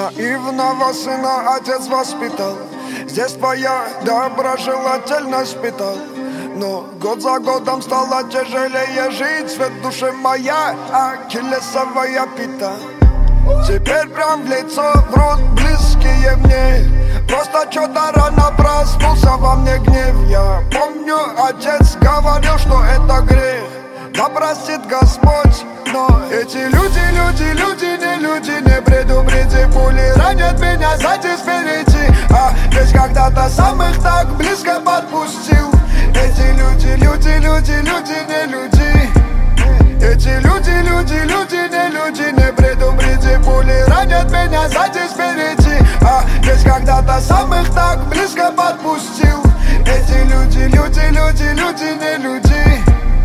Наивного сына отец воспитал, здесь твоя доброжелательность питал. Но год за годом стало тяжелее жить, свет в душе моя ахиллесовая пята. Теперь прям в лицо врут близкие мне, просто что-то рано проснулся во мне гнев. Я помню, отец говорил, что это грех, да простит Господь. Но эти люди, не люди, не предупреди. Пули ранят меня сзади, спереди, а ведь когда-то сам их так близко подпустил. Эти люди, не люди. Эти люди, не люди, не предупреди. Пули ранят меня сзади, спереди, а ведь когда-то сам их так близко подпустил. Эти люди, не люди.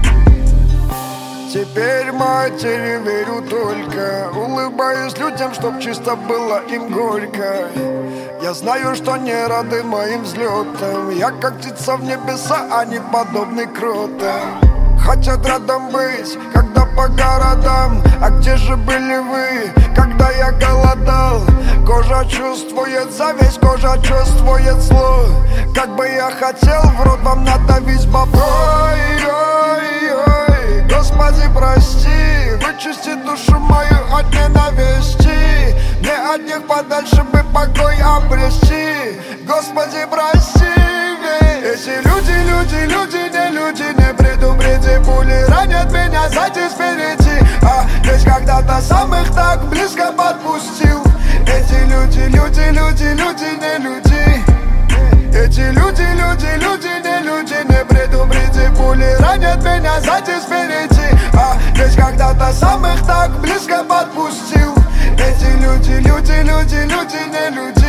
Теперь матери верю только, улыбаюсь людям, чтоб чисто было им горько. Я знаю, что не рады моим взлетам, я как птица в небеса, они подобны кротам. Хотят рядом быть, когда по городам. А где же были вы, когда я голодал? Кожа чувствует зависть, кожа чувствует зло. Как бы я хотел в рот вам надавить бобро. Ой-ой-ой, Господи, прости, вычисти душу мою от ненависти. Мне от них подальше бы покой обрести. Господи, прости. Эти люди, не люди, не предупреди. Пули ранят меня сзади, спереди, а ведь когда-то сам их так близко подпустил. Эти люди, не люди. Эти люди, не люди, не предупреди. Пули ранят меня сзади, спереди, а ведь когда-то сам их так близко подпустил. Эти люди, не люди.